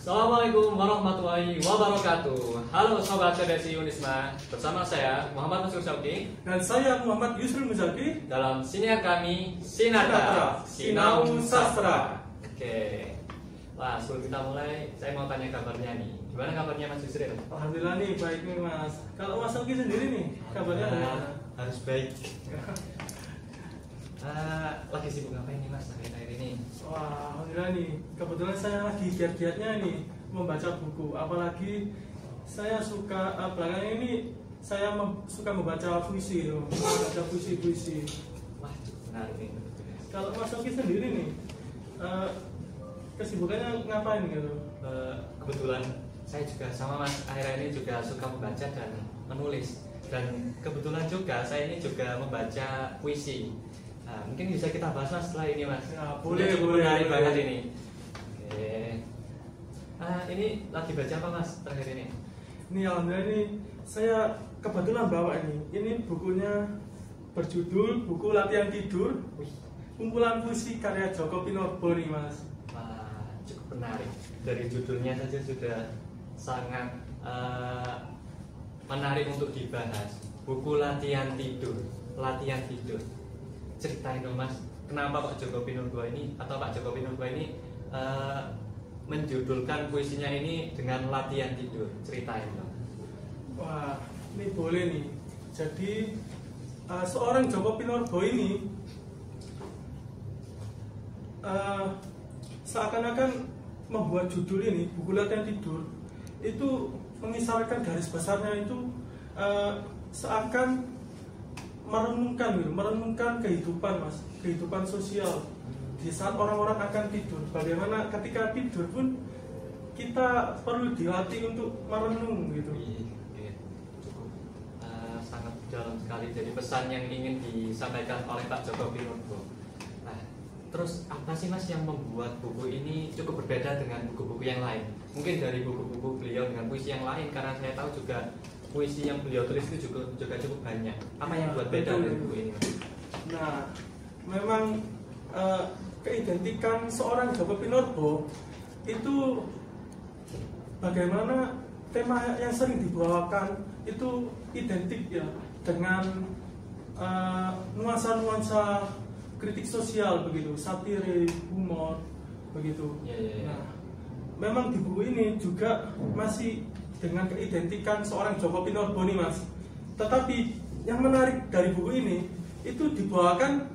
Assalamualaikum warahmatullahi wabarakatuh. Halo Sobat CDSI Unisma, bersama saya Muhammad Mansur Syauki dan saya Muhammad Yusril Muzaki dalam siniar kami Sinatra Sinau Sastra. Oke, wah sebelum kita mulai, saya mau tanya kabarnya nih. Gimana kabarnya Mas Yusril? Alhamdulillah nih baik nih Mas. Kalau Mas Syauki sendiri nih kabarnya bagaimana? Harus baik. Lagi sibuk ngapain nih Mas akhir-akhir ini? Wah, alhamdulillah nih. Kebetulan saya lagi giat-giatnya nih membaca buku. Apalagi saya suka belakangan ini saya suka membaca puisi, membaca puisi-puisi. Wah, menarik nih. Kalau Mas Syauki sendiri nih kesibukannya ngapain gitu? Kebetulan saya juga sama Mas, akhir-akhir ini juga suka membaca dan menulis. Dan kebetulan juga saya ini juga membaca puisi. Nah, mungkin bisa kita bahas Mas setelah ini Mas. Ya, boleh, menarik boleh. banget ini. Oke. Ini lagi baca apa Mas terakhir ini? Ini alhamdulillah ini saya kebetulan bawa ini. Ini bukunya berjudul Buku Latihan Tidur. Kumpulan puisi karya Djoko Pinurbo nih Mas. Wah, cukup menarik. Dari judulnya saja sudah sangat menarik untuk dibahas. Buku latihan tidur, latihan tidur. Ceritain dong Mas, kenapa Pak Djoko Pinurbo ini atau Pak Djoko Pinurbo ini menjudulkan puisinya ini dengan latihan tidur? Ceritain dong. Wah, ini boleh nih. Jadi seorang Djoko Pinurbo ini seakan-akan membuat judul ini buku latihan tidur itu mengisarkan garis besarnya itu seakan merenungkan kehidupan Mas, kehidupan sosial di saat orang-orang akan tidur. Bagaimana ketika tidur pun kita perlu dilatih untuk merenung gitu. Cukup sangat dalam sekali. Jadi pesan yang ingin disampaikan oleh Pak Djoko Pinurbo. Nah, terus apa sih Mas yang membuat buku ini cukup berbeda dengan buku-buku yang lain? Mungkin dari buku-buku beliau dengan puisi yang lain, karena saya tahu juga puisi yang beliau tulis itu juga cukup banyak. Apa yang buat beda dari buku ini? Nah, memang keidentikan seorang Djoko Pinurbo itu bagaimana tema yang sering dibawakan itu identik ya dengan nuansa-nuansa kritik sosial begitu, satire, humor begitu. Ya. Nah, memang di buku ini juga masih dengan keidentikan seorang Djoko Pinurbo nih Mas. Tetapi yang menarik dari buku ini itu dibawakan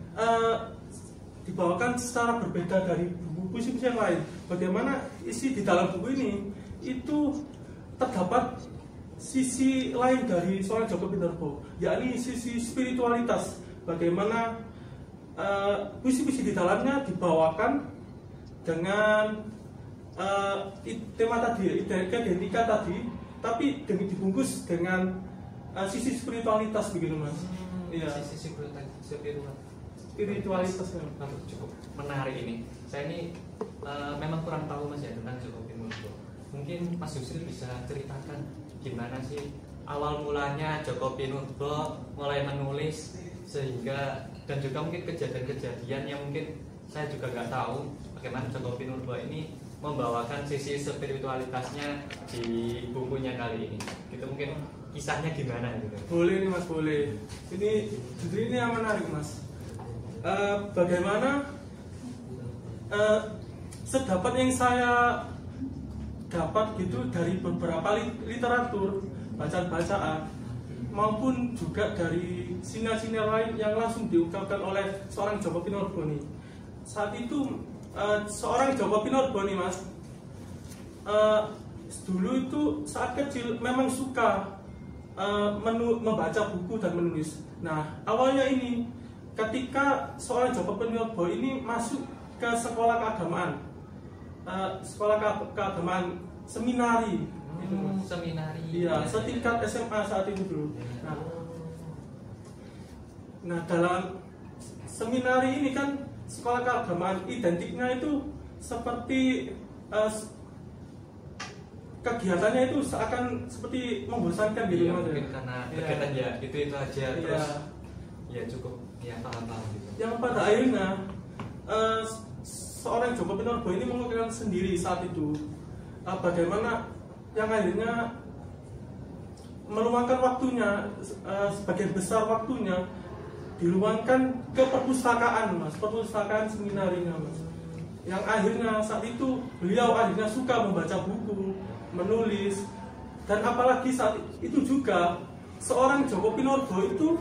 secara berbeda dari buku puisi yang lain. Bagaimana isi di dalam buku ini itu terdapat sisi lain dari seorang Djoko Pinurbo, yakni sisi spiritualitas. Bagaimana puisi-puisi di dalamnya dibawakan dengan tema tadi, identika tadi, tapi dibungkus dengan sisi spiritualitas begitu Mas. Iya. Sisi Spiritualitas cukup menarik ini. Saya ini memang kurang tahu Mas ya tentang Djoko Pinurbo. Mungkin Mas Yusril bisa ceritakan gimana sih awal mulanya Djoko Pinurbo mulai menulis, sehingga dan juga mungkin kejadian-kejadian yang mungkin saya juga nggak tahu bagaimana Djoko Pinurbo ini membawakan sisi spiritualitasnya di bukunya kali ini. Gitu mungkin kisahnya gimana gitu. Boleh nih Mas, boleh. Ini justru ini yang menarik Mas. Bagaimana sedapat yang saya dapat gitu dari beberapa literatur, bacaan-bacaan, maupun juga dari sinar-sinar lain yang langsung diungkapkan oleh seorang Djoko Pinurbo nih. Saat itu seorang Djoko Pinurbo nih Mas, dulu itu saat kecil memang suka membaca buku dan menulis. Nah, awalnya ini ketika seorang Djoko Pinurbo ini masuk ke sekolah keagamaan, keagamaan seminari, gitu Mas. Seminari. Iya, setingkat SMA saat itu dulu. Nah, dalam seminari ini kan sekolah keagamaan identiknya itu seperti kegiatannya itu seakan seperti membosankan gitu. Iya, mungkin karena kegiatan ya itu aja. Iya. Terus ya cukup ya paham gitu. Yang pada akhirnya seorang Djoko Pinurbo ini mengukurkan sendiri saat itu bagaimana yang akhirnya meluangkan waktunya, sebagian besar waktunya diluangkan ke perpustakaan mas, perpustakaan seminarinya mas, yang akhirnya saat itu beliau akhirnya suka membaca buku, menulis, dan apalagi saat itu juga seorang Djoko Pinurbo itu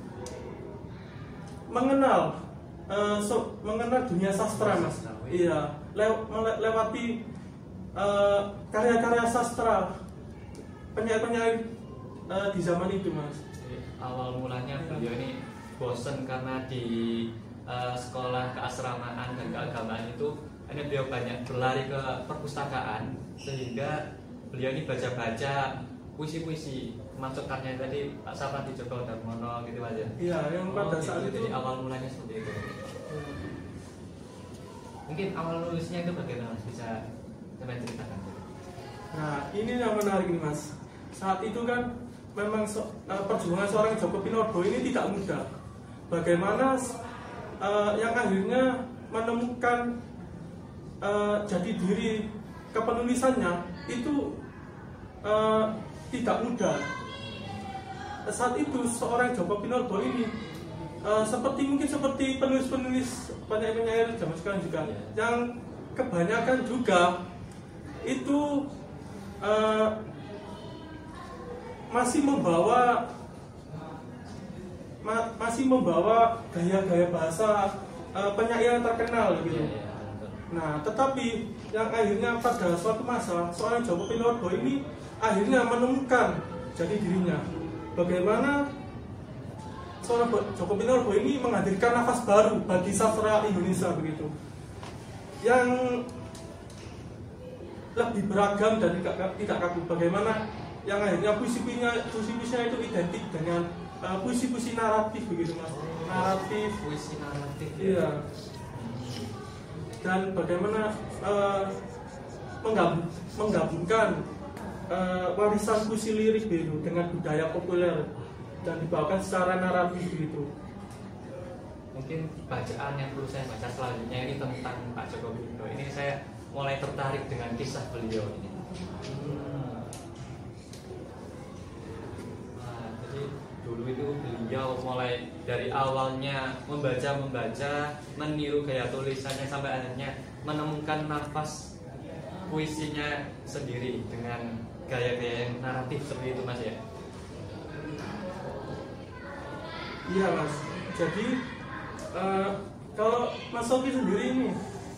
mengenal dunia sastra mas. Iya, lewati karya-karya sastra penyair-penyair di zaman itu mas. Awal mulanya beliau ini bosen karena di sekolah keasramaan dan keagamaan itu hanya beliau banyak berlari ke perpustakaan, sehingga beliau ini baca-baca puisi-puisi, termasuk karya tadi Pak Sapati Djoko Darmono gitu aja. Iya, yang pada gitu, saat itu. Jadi awal mulanya seperti itu. Mungkin awal nulisnya itu bagaimana mas? Bisa coba ceritakan. Nah, ini yang menarik nih mas. Saat itu kan memang perjuangan seorang Djoko Pinurbo ini tidak mudah. Bagaimana yang akhirnya menemukan jati diri kepenulisannya itu tidak mudah. Saat itu seorang Djoko Pinurbo ini seperti penulis-penulis banyak penyair zaman sekarang juga, yang kebanyakan juga itu masih membawa gaya-gaya bahasa penyair terkenal gitu. Nah, tetapi yang akhirnya pada suatu masa seorang Djoko Pinurbo ini akhirnya menemukan jati dirinya. Bagaimana seorang Djoko Pinurbo ini menghadirkan nafas baru bagi sastra Indonesia begitu, yang lebih beragam dan tidak kaku. Bagaimana yang akhirnya puisi-puisinya itu identik dengan puisi-puisi naratif begitu mas. Naratif, puisi naratif. Iya. Dan bagaimana menggabungkan warisan puisi lirik gitu dengan budaya populer dan dibawakan secara naratif gitu. Mungkin bacaan yang perlu saya baca selanjutnya ini tentang Pak Djoko Pinurbo. Ini saya mulai tertarik dengan kisah beliau ini. Nah, jadi dulu itu beliau mulai dari awalnya membaca, meniru gaya tulisannya sampai akhirnya menemukan nafas puisinya sendiri dengan gaya-gaya yang naratif seperti itu mas ya. Iya mas. Jadi kalau Mas Sofi sendiri ini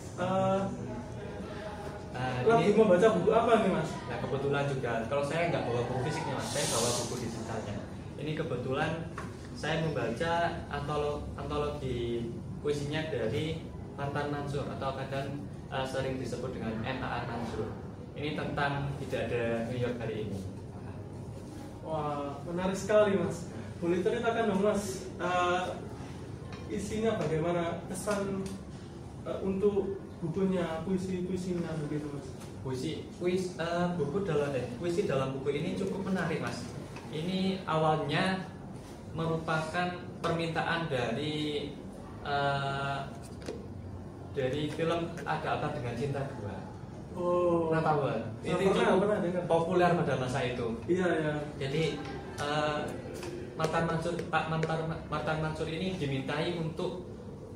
lagi membaca buku apa nih mas? Nah kebetulan juga kalau saya nggak bawa buku fisiknya mas, saya bawa buku digitalnya. Ini kebetulan saya membaca antologi puisinya dari Mantan Mansur atau kadang sering disebut dengan M.A.A. Mansur. Ini tentang tidak ada New York hari ini. Wah, menarik sekali mas. Boleh ceritakan dong mas, isinya bagaimana, kesan untuk bukunya, puisi-puisinya begitu mas. Puisi dalam buku ini cukup menarik mas. Ini awalnya merupakan permintaan dari film Ada Apa Dengan Cinta 2. Oh, Pernah tahu? Ini cukup populer pada masa itu. Iya ya. Jadi Martan Mansur ini dimintai untuk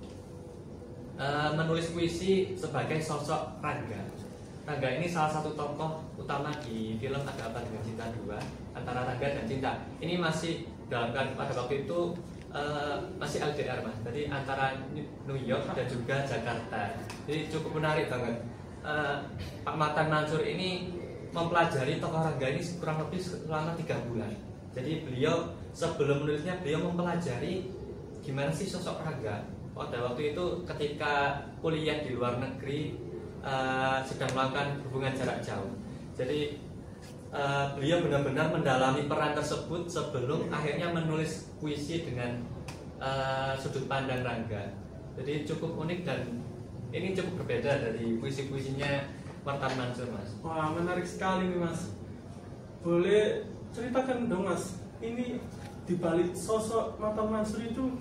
menulis puisi sebagai sosok Rangga. Rangga ini salah satu tokoh utama di film Ada Apa Dengan Cinta 2, antara Rangga dan Cinta. Ini masih dalam pada waktu itu masih LDR mas, jadi antara New York dan juga Jakarta. Jadi cukup menarik banget. Pak Martan Mansur ini mempelajari tokoh Rangga ini kurang lebih selama 3 bulan. Jadi beliau sebelum menulisnya beliau mempelajari gimana sih sosok Rangga. Pada waktu itu ketika kuliah di luar negeri, sedang melakukan hubungan jarak jauh. Jadi beliau benar-benar mendalami peran tersebut sebelum akhirnya menulis puisi dengan sudut pandang Rangga. Jadi cukup unik dan ini cukup berbeda dari puisi-puisinya Martan Mansur mas. Wah, menarik sekali nih mas. Boleh ceritakan dong mas, ini dibalik sosok Martan Mansur itu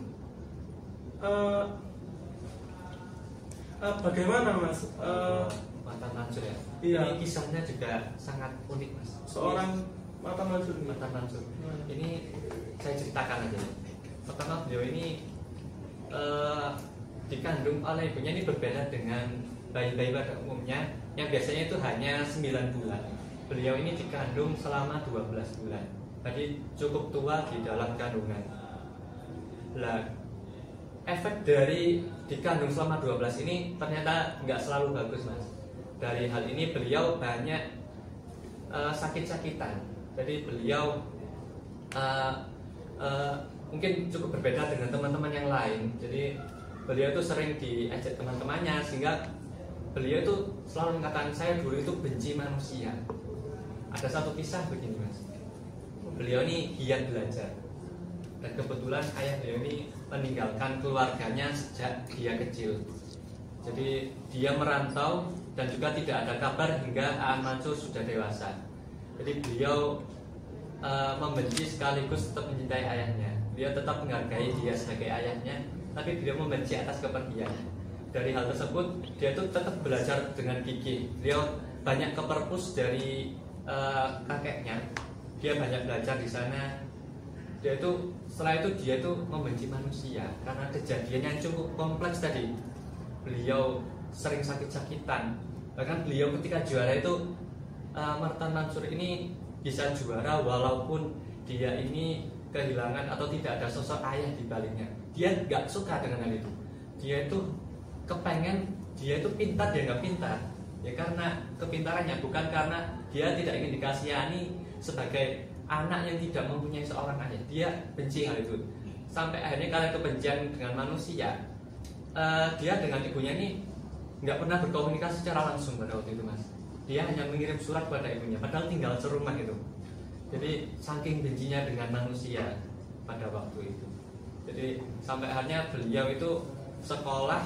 bagaimana mas? Martan Mansur ya. Iya. Ini kisahnya juga sangat unik mas. Seorang Matan Mansur. Matan Mansur. Ini saya ceritakan aja. Pertama beliau ini dikandung oleh ibunya ini berbeda dengan bayi-bayi pada umumnya yang biasanya itu hanya 9 bulan. Beliau ini dikandung selama 12 bulan. Jadi cukup tua di dalam kandungan. Lah, efek dari dikandung selama 12 ini ternyata nggak selalu bagus mas. Dari hal ini beliau banyak sakit-sakitan. Jadi beliau mungkin cukup berbeda dengan teman-teman yang lain. Jadi beliau itu sering diajak teman-temannya sehingga beliau itu selalu mengatakan saya dulu itu benci manusia. Ada satu kisah begini mas. Beliau ini giat belajar dan kebetulan ayah beliau ini meninggalkan keluarganya sejak dia kecil. Jadi dia merantau dan juga tidak ada kabar hingga Aan Mansur sudah dewasa. Jadi beliau membenci sekaligus tetap mencintai ayahnya. Dia tetap menghargai dia sebagai ayahnya, tapi beliau membenci atas kepergian. Dari hal tersebut, dia itu tetap belajar dengan gigih. Beliau banyak ke perpus dari kakeknya. Dia banyak belajar di sana. Setelah itu dia itu membenci manusia karena kejadian yang cukup kompleks tadi. Beliau sering sakit-sakitan. Bahkan beliau ketika juara itu Matan Mansur ini bisa juara walaupun dia ini kehilangan atau tidak ada sosok ayah di baliknya. Dia nggak suka dengan hal itu. Dia itu kepengen dia itu pintar, dia nggak pintar ya karena kepintarannya, bukan karena dia tidak ingin dikasihani sebagai anak yang tidak mempunyai seorang ayah. Dia benci hal itu sampai akhirnya karena kebencian dengan manusia, dia dengan ibunya ini nggak pernah berkomunikasi secara langsung pada waktu itu mas. Dia hanya mengirim surat pada ibunya padahal tinggal serumah itu. Jadi saking bencinya dengan manusia pada waktu itu. Jadi sampai akhirnya beliau itu sekolah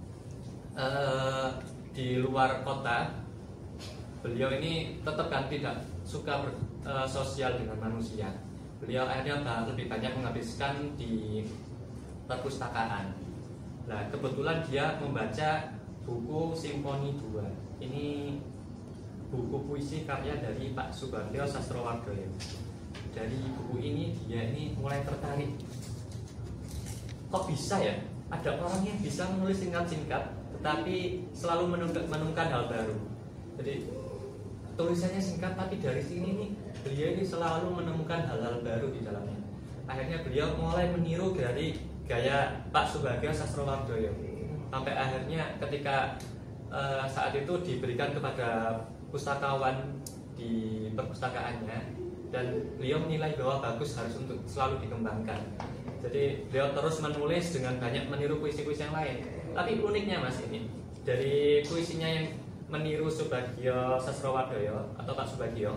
di luar kota. Beliau ini tetap kan tidak suka bersosial dengan manusia. Beliau akhirnya lebih banyak menghabiskan di perpustakaan. Nah kebetulan dia membaca buku Simfoni 2. Ini buku puisi karya dari Pak Subagio Sastrowardoyo. Dari buku ini dia ini mulai tertarik. Kok bisa ya ada orang yang bisa menulis singkat-singkat tetapi selalu menemukan hal baru. Jadi tulisannya singkat tapi dari sini nih beliau ini selalu menemukan hal-hal baru di dalamnya. Akhirnya beliau mulai meniru dari gaya Pak Subagio Sastrowardoyo. Sampai akhirnya ketika saat itu diberikan kepada pustakawan di perpustakaannya dan beliau menilai bahwa bagus, harus untuk selalu dikembangkan. Jadi beliau terus menulis dengan banyak meniru puisi-puisi yang lain. Tapi uniknya mas ini dari puisinya yang meniru Subagio Sastrowardoyo atau Pak Subagio,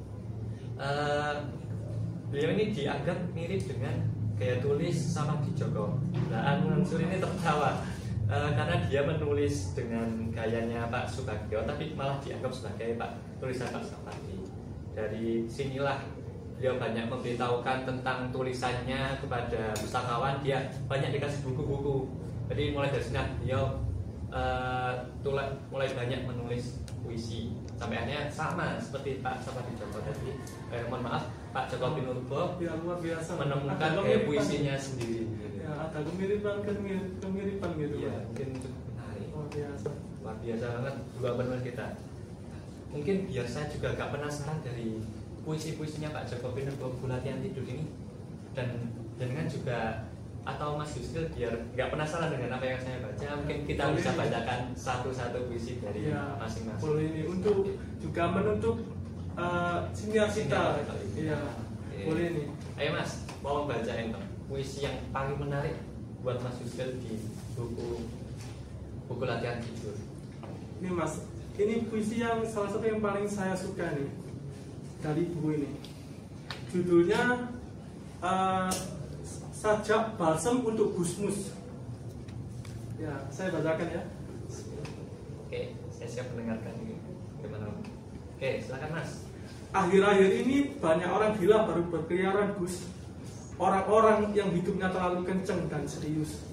beliau ini dianggap mirip dengan gaya tulis Samadhi Djoko. Nah Aan Mansur ini tertawa karena dia menulis dengan gayanya Pak Subagio tapi malah dianggap sebagai tulisan Pak Samadhi. Dari sinilah beliau banyak memberitahukan tentang tulisannya kepada pustakawan. Dia banyak dikasih buku-buku. Jadi mulai dari sini beliau mulai banyak menulis puisi. Sampai akhirnya sama seperti Pak Samadhi Djoko tadi. Mohon maaf, Pak Joko Pinurbo ya, luar biasa. menemukan gaya puisinya sendiri. Ya, ada kemiripan gitu. Iya, mungkin cukup menarik. Luar Biasa banget dua penulis kita. Mungkin biar saya juga agak penasaran dari puisi-puisinya Pak Joko Pinurbo, Latihan Tidur ini, dan dengan juga atau Mas Yusril biar nggak penasaran dengan apa yang saya baca, mungkin kita bisa bacakan satu-satu puisi dari masing-masing. Boleh ini untuk juga menutup siniar kita. Iya. Boleh ini. Ayo Mas, mau bacain puisi yang paling menarik buat Mas Yusril di buku Latihan Tidur. Ini Mas, ini puisi yang salah satu yang paling saya suka nih dari buku ini. Judulnya Sajak Balsem untuk Gusmus. Ya, saya bacakan ya. Oke, saya siap mendengarkan ini. Gimana? Oke, silakan Mas. Akhir-akhir ini banyak orang gila baru berkeliaran Gus. Orang-orang yang hidupnya terlalu kenceng dan serius.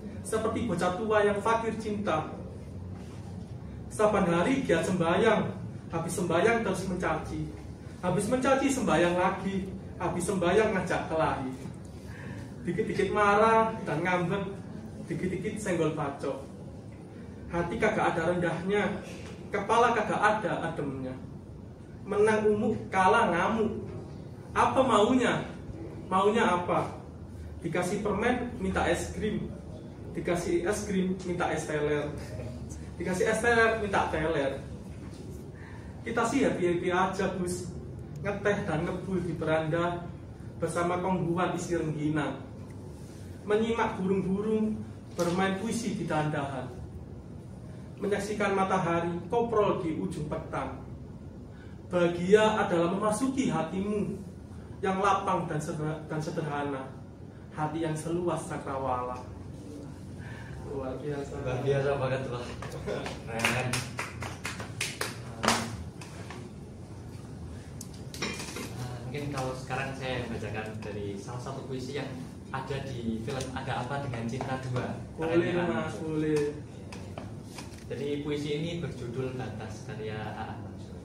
Seperti bocah tua yang fakir cinta. Saban hari giat sembahyang, Habis sembahyang terus mencaci. Habis mencaci sembahyang lagi. Habis sembahyang ngajak kelahi. Dikit-dikit marah dan ngambek, dikit-dikit senggol bacok. Hati kagak ada rendahnya, kepala kagak ada ademnya. Menang umuk, kalah ngamuk. Apa maunya? Maunya apa? Dikasih permen minta es krim. Dikasih es krim minta es teler. Dikasih es teler minta teler. Kita sih happy-happy aja Gus, ngeteh dan ngebul di beranda bersama kongguan isi rengginang, menyimak burung-burung bermain puisi di dandahan, menyaksikan matahari koprol di ujung petang. Bahagia adalah memasuki hatimu yang lapang dan sederhana, hati yang seluas cakrawala. Luar biasa. Luar biasa banget loh. Keren. Mungkin kalau sekarang saya bacakan dari salah satu puisi yang ada di film Ada Apa Dengan Cinta 2. Boleh Mas, boleh. Jadi puisi ini berjudul Batas, karya A.A. Mansur.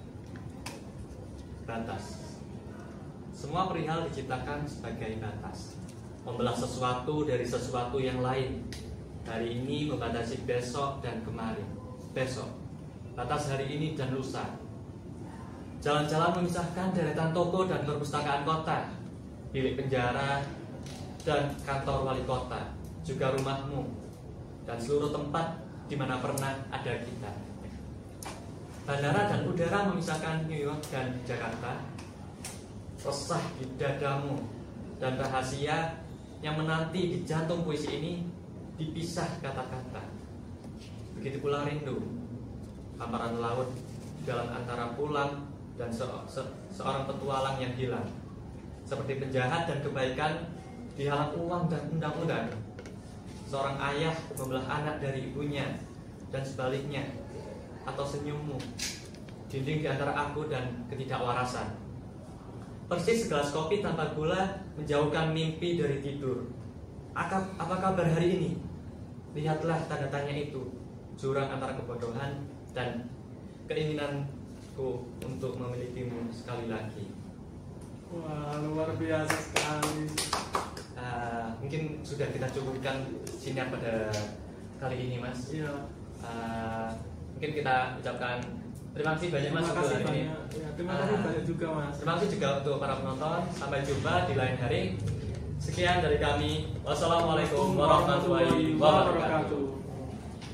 Batas. Semua perihal diciptakan sebagai batas, membelah sesuatu dari sesuatu yang lain. Hari ini membatasi besok dan kemarin. Besok, batas hari ini dan lusa. Jalan-jalan memisahkan deretan toko dan perpustakaan kota, bilik penjara dan kantor wali kota, juga rumahmu dan seluruh tempat di mana pernah ada kita. Bandara dan udara memisahkan New York dan Jakarta. Resah di dadamu dan rahasia yang menanti di jantung puisi ini dipisah kata-kata. Begitu pula rindu, hamparan laut jalan antara pulang dan seorang petualang yang hilang, seperti penjahat dan kebaikan dihalang uang dan undang-undang. Seorang ayah membelah anak dari ibunya dan sebaliknya, atau senyummu, dinding di antara aku dan ketidakwarasan. Persis segelas kopi tanpa gula menjauhkan mimpi dari tidur. Apa kabar hari ini? Lihatlah tanda tanya itu, jurang antara kebodohan dan keinginanku untuk memilikimu sekali lagi. Wah, luar biasa sekali. Mungkin sudah kita cukupkan sinar pada kali ini, Mas. Iya. Mungkin kita ucapkan terima kasih banyak, Mas. Terima kasih banyak. Ya, terima kasih banyak juga, Mas. Terima kasih juga untuk para penonton. Sampai jumpa di lain hari. Sekian dari kami. Wassalamualaikum warahmatullahi wabarakatuh.